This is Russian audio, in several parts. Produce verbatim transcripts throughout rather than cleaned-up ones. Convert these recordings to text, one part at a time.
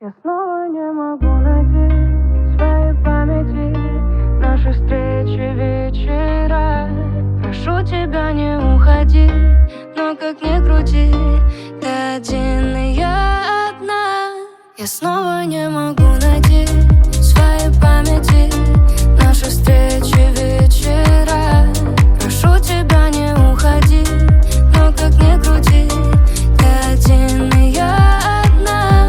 Я снова не могу найти в своей памяти наши встречи, вечера. Прошу тебя, не уходи, но как ни крути, ты один и я одна. Я снова не могу найти в своей памяти наши встречи, вечера. Прошу тебя, не уходи, но как ни крути, ты один и я одна.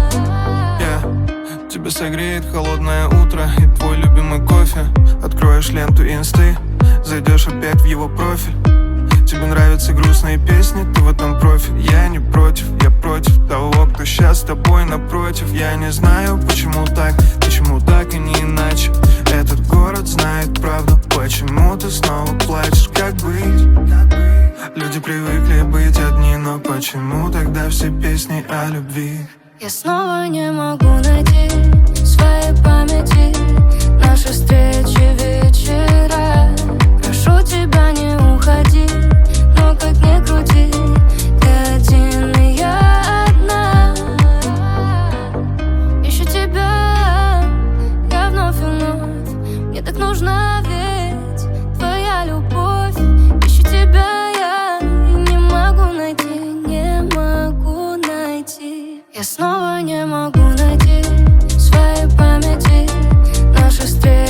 yeah. Тебя согреет холодное утро и твой любимый кофе. Откроешь ленту инсты, зайдешь опять в его профиль. Тебе нравятся грустные песни, ты в этом профиль. Я не против, я против того, кто сейчас с тобой напротив. Я не знаю, почему так, почему так и не иначе. Этот город знает правду, почему ты снова плачешь. Как быть? Люди привыкли быть одни, но почему тогда все песни о любви? Я снова не могу найти в своей памяти наши встречи, вечера. Прошу тебя, не уходи, но как ни крути, ты один и я одна. Ищу тебя, я вновь и вновь. Мне так нужна ведь твоя любовь. Ищу тебя я и не могу найти, не могу найти. Я снова не могу найти в своей памяти наши встречи.